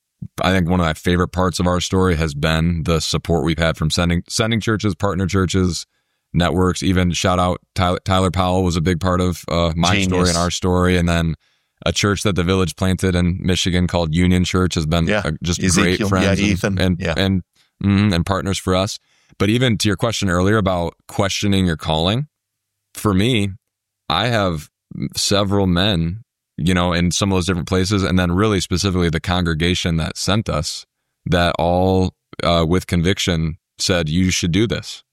I think one of my favorite parts of our story has been the support we've had from sending sending churches, partner churches, networks. Even shout out Tyler, Tyler Powell was a big part of uh, my Genius. story and our story. And then a church that the Village planted in Michigan called Union Church has been yeah. uh, just
Ezekiel,
great friends
yeah,
and,
Ethan.
and,
yeah.
and, mm, and partners for us. But even to your question earlier about questioning your calling, for me, I have several men, you know, in some of those different places, and then really specifically the congregation that sent us, that all uh, with conviction said, you should do this,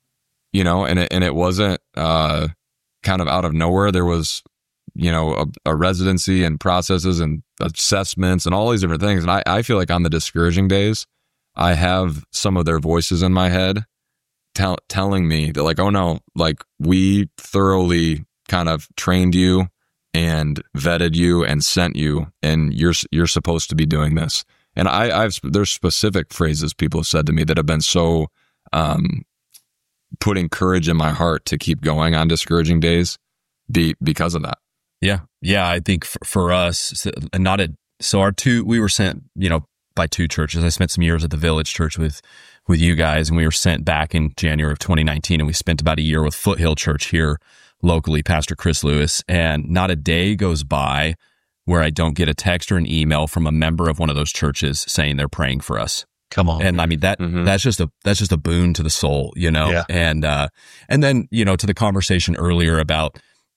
you know, and it, and it wasn't uh, kind of out of nowhere. There was, you know, a, a residency and processes and assessments and all these different things. And I, I feel like on the discouraging days, I have some of their voices in my head tell, telling me that, like, oh no, like we thoroughly kind of trained you and vetted you and sent you, and you're you're supposed to be doing this. And I, I've there's specific phrases people have said to me that have been so um, putting courage in my heart to keep going on discouraging days, be because of that.
Yeah, yeah. I think for, for us, not a so our two we were sent, you know, by two churches. I spent some years at the Village Church with with you guys, and we were sent back in January of twenty nineteen, and we spent about a year with Foothill Church here locally, Pastor Chris Lewis, and not a day goes by where I don't get a text or an email from a member of one of those churches saying they're praying for us.
Come on.
And I mean, that, mm-hmm. that's just a, that's just a boon to the soul, you know?
Yeah.
And, uh, and then, you know, to the conversation earlier about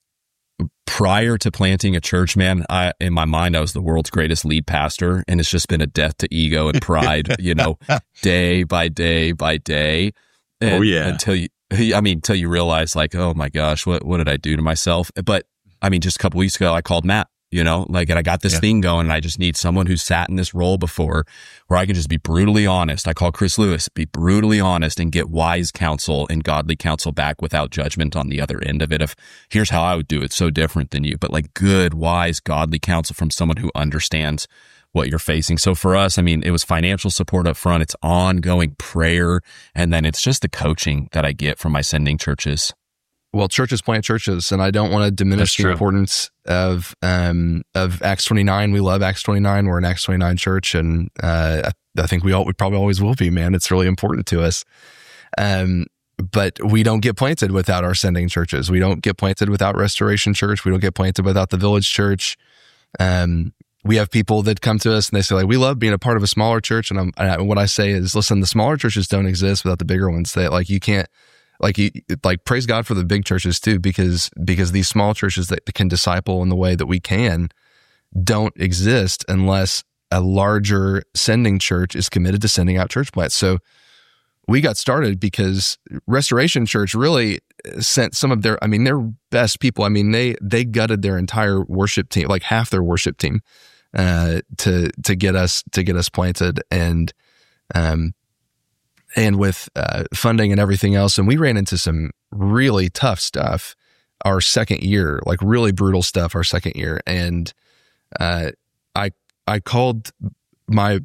prior to planting a church, man, I, in my mind, I was the world's greatest lead pastor, and it's just been a death to ego and pride, you know, day by day by day. And,
oh yeah.
Until you, I mean, until you realize, like, oh my gosh, what, what did I do to myself? But I mean, just a couple weeks ago, I called Matt, you know, like, and I got this yeah. thing going, and I just need someone who's sat in this role before where I can just be brutally honest. I call Chris Lewis, be brutally honest and get wise counsel and godly counsel back without judgment on the other end of it. If here's how I would do it, so different than you, but like good, wise, godly counsel from someone who understands what you're facing. So for us, I mean, it was financial support up front. It's ongoing prayer. And then it's just the coaching that I get from my sending churches.
Well, churches plant churches, and I don't want to diminish the importance of um, of Acts twenty-nine. We love Acts twenty-nine. We're an Acts twenty-nine church, and uh, I, I think we all we probably always will be. Man, it's really important to us. Um, but we don't get planted without our sending churches. We don't get planted without Restoration Church. We don't get planted without the Village Church. Um, we have people that come to us and they say, like, we love being a part of a smaller church. And, I'm, and I, what I say is, listen, the smaller churches don't exist without the bigger ones. That like you can't. Like, you, like praise God for the big churches too, because, because these small churches that can disciple in the way that we can don't exist unless a larger sending church is committed to sending out church plants. So we got started because Restoration Church really sent some of their, I mean, their best people. I mean, they, they gutted their entire worship team, like half their worship team, uh, to, to get us, to get us planted. And, um, and with uh, funding and everything else. And we ran into some really tough stuff our second year, like really brutal stuff our second year. And uh, I I called my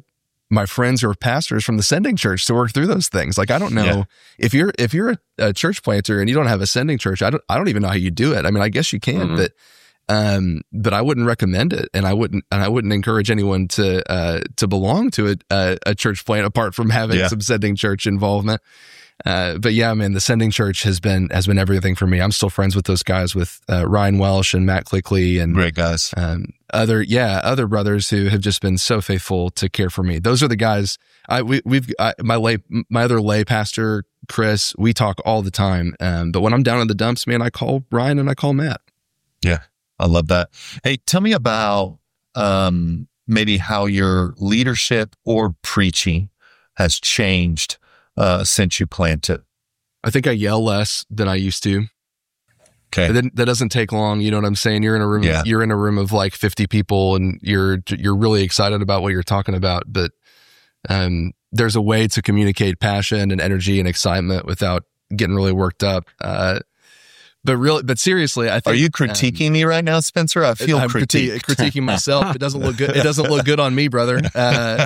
my friends who are pastors from the sending church to work through those things. Like, I don't know
Yeah.
if you're, if you're a, a church planter and you don't have a sending church, I don't, I don't even know how you do it. I mean, I guess you can,
Mhm.
but, um, but I wouldn't recommend it. And I wouldn't, and I wouldn't encourage anyone to, uh, to belong to a, a, a church plant apart from having
Yeah.
some sending church involvement. Uh, but yeah, man, the sending church has been, has been everything for me. I'm still friends with those guys, with, uh, Ryan Welsh and Matt Clickley and,
Great guys.
um, other, yeah, other brothers who have just been so faithful to care for me. Those are the guys I, we, we've, I, my lay, my other lay pastor, Chris, we talk all the time. Um, but when I'm down in the dumps, man, I call Ryan and I call Matt.
Yeah, I love that. Hey, tell me about um, maybe how your leadership or preaching has changed uh, since you planted.
I think I yell less than I used to.
Okay.
That, that doesn't take long. You know what I'm saying? You're in a room,
Yeah.
you're in a room of like fifty people and you're, you're really excited about what you're talking about. But, um, there's a way to communicate passion and energy and excitement without getting really worked up. Uh, but really, but seriously, I think.
Are you
um,
critiquing me right now, Spencer? I feel
I'm
critiqued.
criti- critiquing myself. It doesn't look good. It doesn't look good on me, brother. Uh,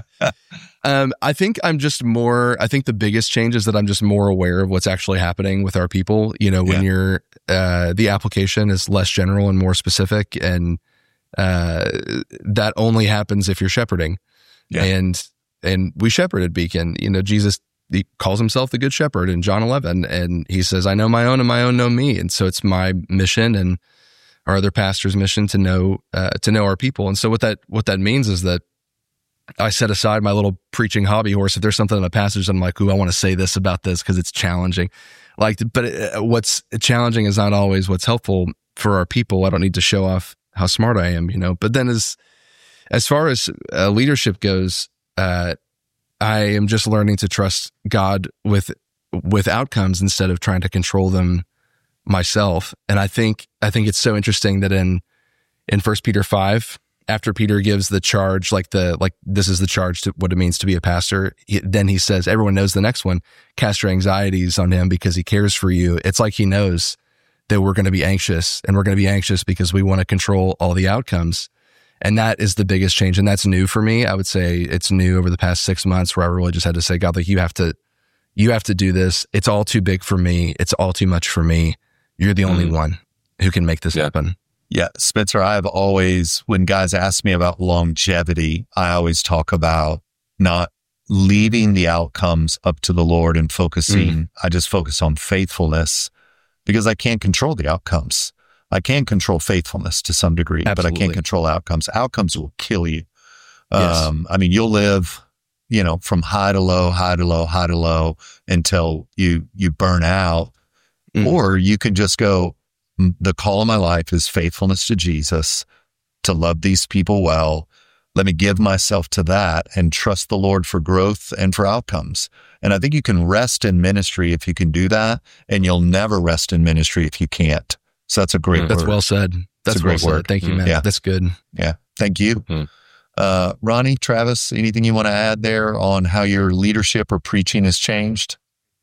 um, I think I'm just more, I think the biggest change is that I'm just more aware of what's actually happening with our people. You know, when
Yeah.
you're, uh, the application is less general and more specific. And, uh, that only happens if you're shepherding.
Yeah.
And, and we shepherd at Beacon. You know, Jesus, he calls himself the good shepherd in John eleven. And he says, I know my own and my own know me. And so it's my mission and our other pastor's mission to know, uh, to know our people. And so what that, what that means is that I set aside my little preaching hobby horse. If there's something in a passage, I'm like, ooh, I want to say this about this because it's challenging. Like, but uh, what's challenging is not always what's helpful for our people. I don't need to show off how smart I am, you know. But then as, as far as uh, leadership goes, uh, I am just learning to trust God with, with outcomes instead of trying to control them myself. And I think, I think it's so interesting that in, in First Peter five, after Peter gives the charge, like the, like this is the charge to what it means to be a pastor, he, then he says, everyone knows the next one, cast your anxieties on him because he cares for you. It's like he knows that we're going to be anxious, and we're going to be anxious because we want to control all the outcomes. And that is the biggest change. And that's new for me. I would say it's new over the past six months where I really just had to say, God, like you have to, you have to do this. It's all too big for me. It's all too much for me. You're the only
Mm.
one who can make this
Yeah.
happen.
Yeah, Spencer, I've always, when guys ask me about longevity, I always talk about not leaving the outcomes up to the Lord and focusing. I just focus on faithfulness because I can't control the outcomes. I can control faithfulness to some degree, but I
Absolutely.
can't control outcomes. Outcomes will kill you.
Yes.
Um, I mean, you'll live, you know, from high to low, high to low, high to low until you, you burn out.
Mm.
Or you can just go, the call of my life is faithfulness to Jesus, to love these people well. Let me give myself to that and trust the Lord for growth and for outcomes. And I think you can rest in ministry if you can do that, and you'll never rest in ministry if you can't. So that's a great
That's
word.
well said. That's
a
well
great
said.
word.
Thank you,
Mm.
man.
Yeah.
That's good.
Yeah. Thank you.
Mm.
Uh, Ronnie, Travis, anything you want to add there on how your leadership or preaching has changed?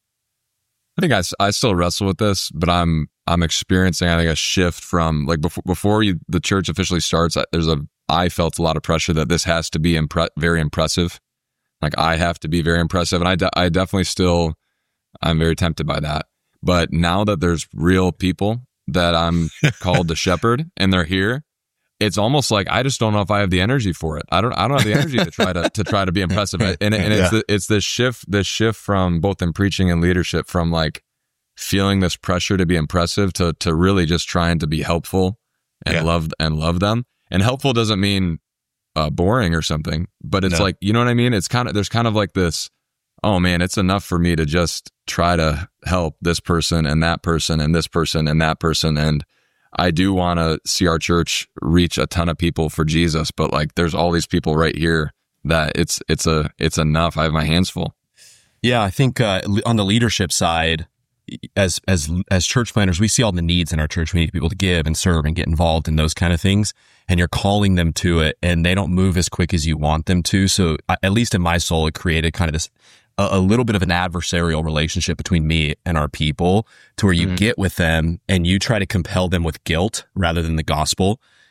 I think I, s- I still wrestle with this, but I'm I'm experiencing I think a shift from like before before you, the church officially starts. I- There's a I felt a lot of pressure that this has to be impre- very impressive. Like I have to be very impressive, and I de- I definitely still I'm very tempted by that. But now that there's real people that I'm called to shepherd, and they're here, it's almost like I just don't know if I have the energy for it. I don't I don't have the energy to try to to try to be impressive. And, and it's
Yeah.
the, it's this shift this shift from both in preaching and leadership, from like feeling this pressure to be impressive to to really just trying to be helpful and
Yeah.
love and love them. And helpful doesn't mean uh, boring or something, but it's
No.
like, you know what I mean? It's kind of there's kind of like this, oh man, it's enough for me to just try to help this person and that person and this person and that person. And I do want to see our church reach a ton of people for Jesus, but like there's all these people right here that it's it's a it's enough. I have my hands full.
Yeah, I think uh, le- on the leadership side, as as as church planners, we see all the needs in our church. We need people to give and serve and get involved in those kind of things. And you're calling them to it, and they don't move as quick as you want them to. So, uh, at least in my soul, it created kind of this a, a little bit of an adversarial relationship between me and our people, to where you
Mhm.
get with them and you try to compel them with guilt rather than the gospel.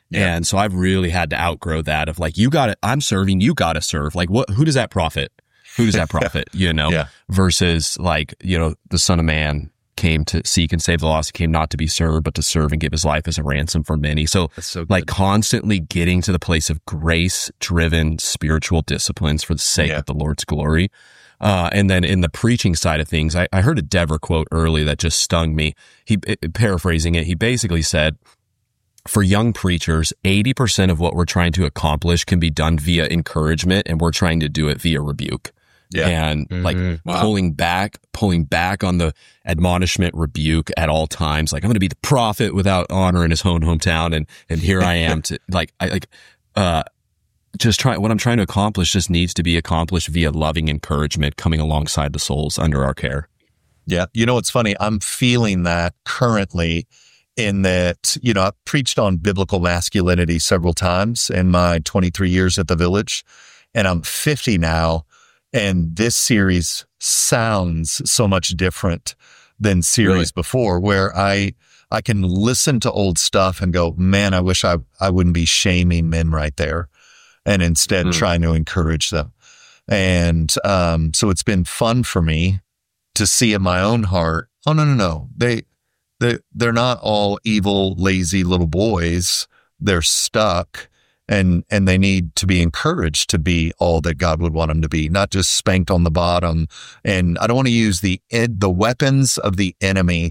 Yeah. And so I've really had to outgrow that of like, you got it. I'm serving, you got to serve. Like what, who does that profit? Who does that profit? You know,
yeah.
versus like, you know, the Son of Man came to seek and save the lost. He came not to be served, but to serve and give his life as a ransom for many. So,
so
like constantly getting to the place of grace driven spiritual disciplines for the sake
yeah.
of the Lord's glory. Uh, and then in the preaching side of things, I, I heard a Dever quote early that just stung me. He, it, paraphrasing it, he basically said, for young preachers, eighty percent of what we're trying to accomplish can be done via encouragement, and we're trying to do it via rebuke.
Yeah.
And
Mm-hmm.
like
Wow.
pulling back, pulling back on the admonishment rebuke at all times. Like I'm going to be the prophet without honor in his own hometown. And, and here I am to like, I like, uh, just try what I'm trying to accomplish just needs to be accomplished via loving encouragement coming alongside the souls under our care.
Yeah. You know, what's funny. I'm feeling that currently in that, you know, I've preached on biblical masculinity several times in my twenty-three years at the Village, and I'm fifty now. And this series sounds so much different than series
Really?
before, where I I can listen to old stuff and go, man, I wish I, I wouldn't be shaming men right there, and instead
Mm.
trying to encourage them. And um, so it's been fun for me to see in my own heart, oh, no, no, no. They, they, they're not all evil, lazy little boys. They're stuck. And, and they need to be encouraged to be all that God would want them to be, not just spanked on the bottom. And I don't want to use the, ed, the weapons of the enemy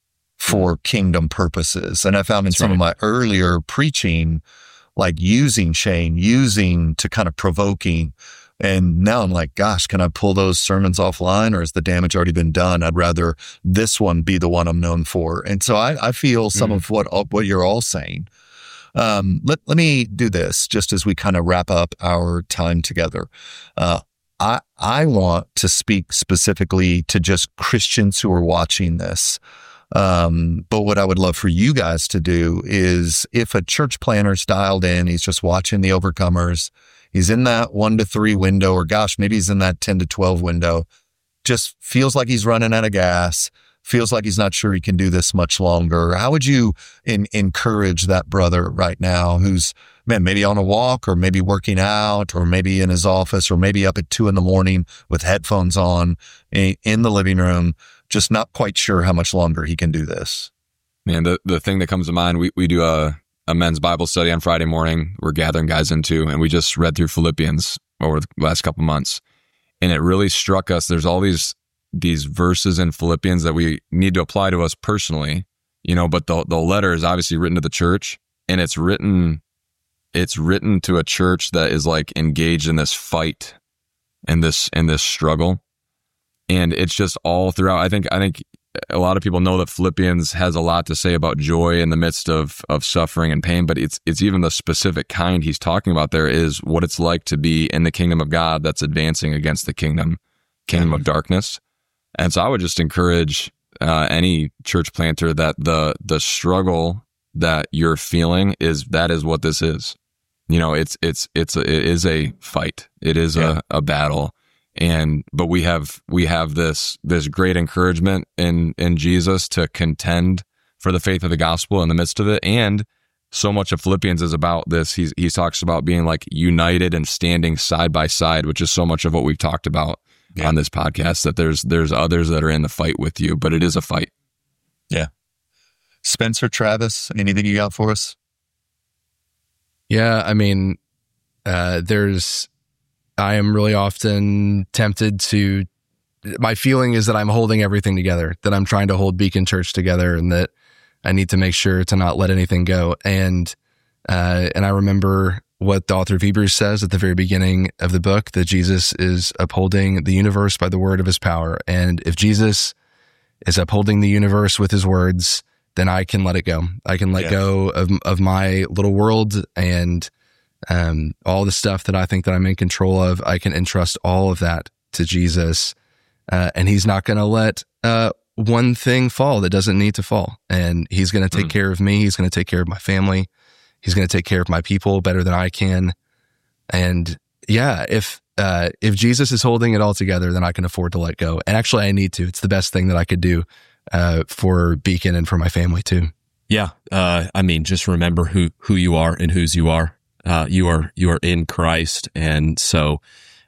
for kingdom purposes. And I found in
That's
some
right.
of my earlier preaching, like using shame, using to kind of provoking. And now I'm like, gosh, can I pull those sermons offline, or has the damage already been done? I'd rather this one be the one I'm known for. And so I, I feel some
Mm.
of what, what you're all saying. Um, let, let me do this just as we kind of wrap up our time together. Uh, I, I want to speak specifically to just Christians who are watching this. Um, but what I would love for you guys to do is, if a church planner's dialed in, he's just watching the Overcomers, he's in that one to three window, or gosh, maybe he's in that ten to twelve window, just feels like he's running out of gas, feels like he's not sure he can do this much longer. How would you in, encourage that brother right now who's, man, maybe on a walk, or maybe working out, or maybe in his office, or maybe up at two in the morning with headphones on in, in the living room, just not quite sure how much longer he can do this?
Man, the, the thing that comes to mind, we, we do a, a men's Bible study on Friday morning. We're gathering guys into, and we just read through Philippians over the last couple months. And it really struck us. There's all these these verses in Philippians that we need to apply to us personally, you know, but the the letter is obviously written to the church, and it's written it's written to a church that is like engaged in this fight and this in this struggle. And it's just all throughout. I think I think a lot of people know that Philippians has a lot to say about joy in the midst of of suffering and pain, but it's it's even the specific kind he's talking about there is what it's like to be in the kingdom of God that's advancing against the kingdom kingdom of darkness. And so I would just encourage uh, any church planter that the the struggle that you're feeling is that is what this is. You know, it's it's it's a, it is a fight. It is
Yeah.
a, a battle. And but we have we have this this great encouragement in in Jesus to contend for the faith of the gospel in the midst of it. And so much of Philippians is about this. He's he talks about being like united and standing side by side, which is so much of what we've talked about
Yeah.
on this podcast, that there's there's others that are in the fight with you, but it is a fight.
Spencer, Travis, anything you got for us?
Yeah, I mean, uh, there's, I am really often tempted to, my feeling is that I'm holding everything together, that I'm trying to hold Beacon Church together, and that I need to make sure to not let anything go. And, uh, and I remember what the author of Hebrews says at the very beginning of the book, that Jesus is upholding the universe by the word of his power. And if Jesus is upholding the universe with his words, then I can let it go. I can let
Yeah.
go of of my little world and um, all the stuff that I think that I'm in control of. I can entrust all of that to Jesus, uh, and he's not going to let uh, one thing fall that doesn't need to fall. And he's going to take
Mm.
care of me. He's going to take care of my family. He's going to take care of my people better than I can. And yeah, if uh, if Jesus is holding it all together, then I can afford to let go. And actually, I need to. It's the best thing that I could do uh, for Beacon and for my family too.
Yeah. Uh, I mean, just remember who, who you are and whose you are. Uh, you are, you are in Christ. And so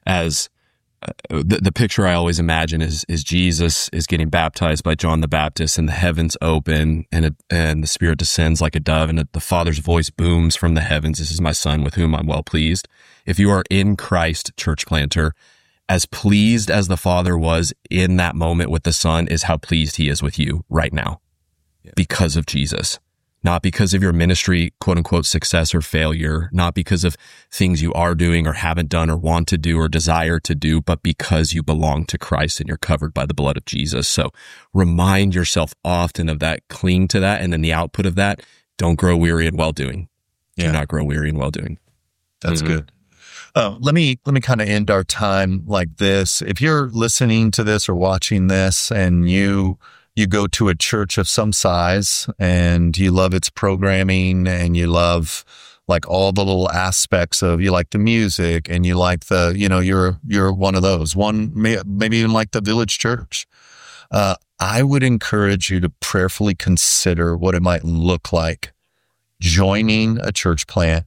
as uh, the, the picture I always imagine is, is Jesus is getting baptized by John the Baptist, and the heavens open, and, it, and the Spirit descends like a dove, and the Father's voice booms from the heavens. This is my Son with whom I'm well pleased. If you are in Christ, church planter, as pleased as the Father was in that moment with the Son is how pleased he is with you right now. Yeah. Because of Jesus, not because of your ministry, quote unquote, success or failure, not because of things you are doing or haven't done or want to do or desire to do, but because you belong to Christ and you're covered by the blood of Jesus. So remind yourself often of that, cling to that. And then the output of that, don't grow weary in well doing. Yeah. Do not grow weary in well doing.
That's mm-hmm. good. Uh, let me, let me kind of end our time like this. If you're listening to this or watching this and you, you go to a church of some size and you love its programming and you love like all the little aspects of, you like the music and you like the, you know, you're, you're one of those one, may, maybe even like the Village Church. Uh, I would encourage you to prayerfully consider what it might look like joining a church plant,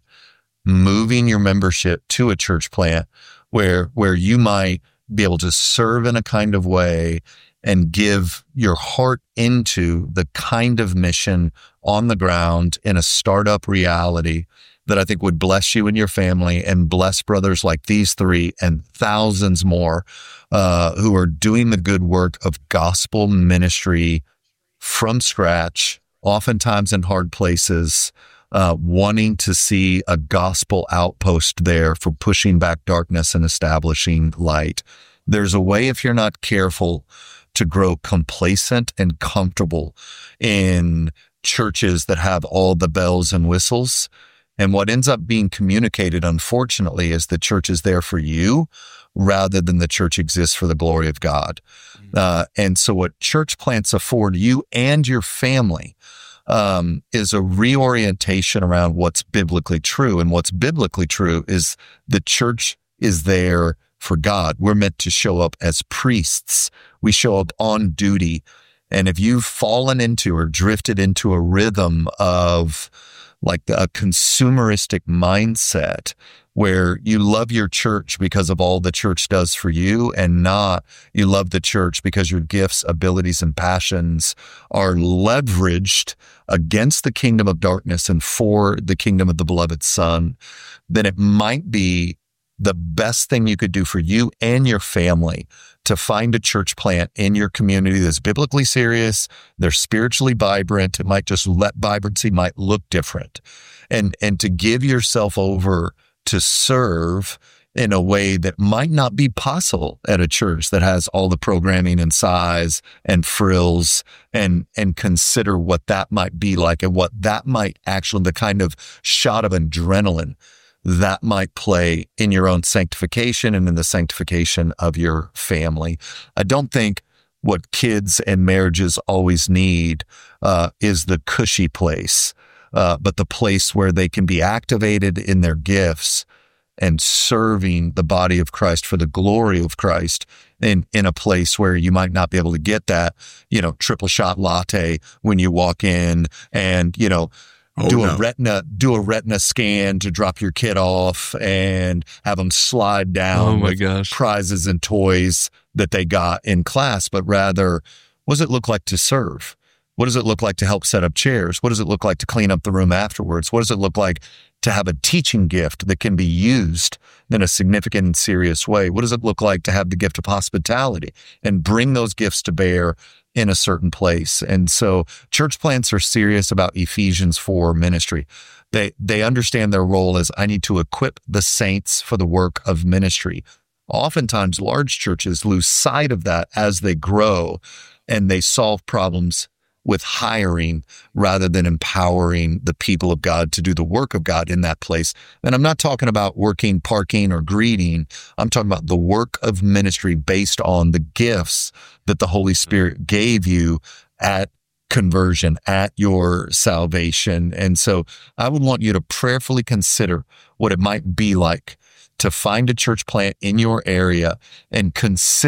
moving your membership to a church plant where, where you might be able to serve in a kind of way and give your heart into the kind of mission on the ground in a startup reality that I think would bless you and your family and bless brothers like these three and thousands more uh, who are doing the good work of gospel ministry from scratch, oftentimes in hard places, uh, wanting to see a gospel outpost there for pushing back darkness and establishing light. There's a way, if you're not careful, to grow complacent and comfortable in churches that have all the bells and whistles. And what ends up being communicated, unfortunately, is the church is there for you rather than the church exists for the glory of God. Mm-hmm. Uh, and so what church plants afford you and your family um, is a reorientation around what's biblically true. And what's biblically true is the church is there for God. We're meant to show up as priests. We show up on duty. And if you've fallen into or drifted into a rhythm of like a consumeristic mindset where you love your church because of all the church does for you and not you love the church because your gifts, abilities, and passions are leveraged against the kingdom of darkness and for the kingdom of the beloved Son, then it might be the best thing you could do for you and your family to find a church plant in your community that's biblically serious, they're spiritually vibrant. It might just let vibrancy might look different, and, and to give yourself over to serve in a way that might not be possible at a church that has all the programming and size and frills, and, and consider what that might be like and what that might actually, the kind of shot of adrenaline that might play in your own sanctification and in the sanctification of your family. I don't think what kids and marriages always need uh, is the cushy place, uh, but the place where they can be activated in their gifts and serving the body of Christ for the glory of Christ in, in a place where you might not be able to get that, you know, triple shot latte when you walk in and, you know, Oh, do no. a retina, do a retina scan to drop your kid off and have them slide down
oh my
with
gosh.
prizes and toys that they got in class, but rather, what does it look like to serve? What does it look like to help set up chairs? What does it look like to clean up the room afterwards? What does it look like to have a teaching gift that can be used in a significant and serious way? What does it look like to have the gift of hospitality and bring those gifts to bear in a certain place? And so church plants are serious about Ephesians four ministry. They, they understand their role as I need to equip the saints for the work of ministry. Oftentimes large churches lose sight of that as they grow and they solve problems with hiring rather than empowering the people of God to do the work of God in that place. And I'm not talking about working, parking, or greeting. I'm talking about the work of ministry based on the gifts that the Holy Spirit gave you at conversion, at your salvation. And so I would want you to prayerfully consider what it might be like to find a church plant in your area and consider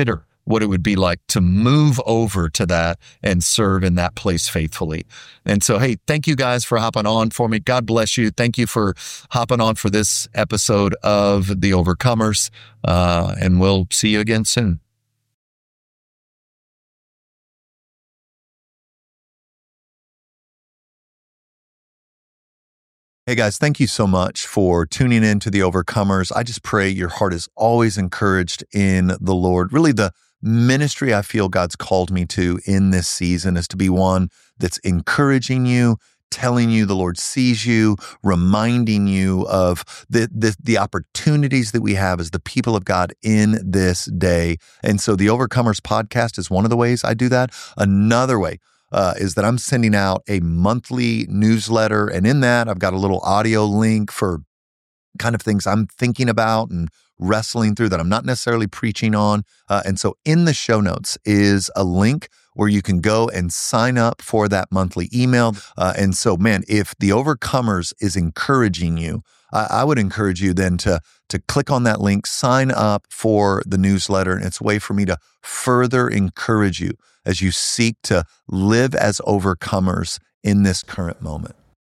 what it would be like to move over to that and serve in that place faithfully. And so, hey, thank you guys for hopping on for me. God bless you. Thank you for hopping on for this episode of The Overcomers. Uh, and we'll see you again soon.
Hey guys, thank you so much for tuning in to The Overcomers. I just pray your heart is always encouraged in the Lord. Really, the ministry I feel God's called me to in this season is to be one that's encouraging you, telling you the Lord sees you, reminding you of the, the, the opportunities that we have as the people of God in this day. And so the Overcomers podcast is one of the ways I do that. Another way Uh, is that I'm sending out a monthly newsletter. And in that, I've got a little audio link for kind of things I'm thinking about and wrestling through that I'm not necessarily preaching on. Uh, and so in the show notes is a link where you can go and sign up for that monthly email. Uh, and so, man, if The Overcomers is encouraging you, I, I would encourage you then to to click on that link, sign up for the newsletter. And it's a way for me to further encourage you as you seek to live as overcomers in this current moment.